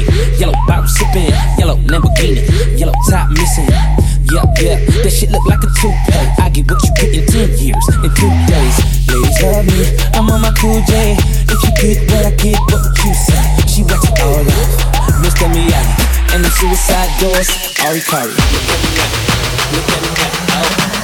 Yellow bottle sipping, yellow Lamborghini, yellow top missing. Yeah, that shit look like a toupee. I get what you get in 10 years, in 2 days. Ladies love me, I'm on my cool J. If you get what I get, what would you say? She wax it all off, Mr. Miyagi, and the suicide doors, Ari Kari. Look at me now,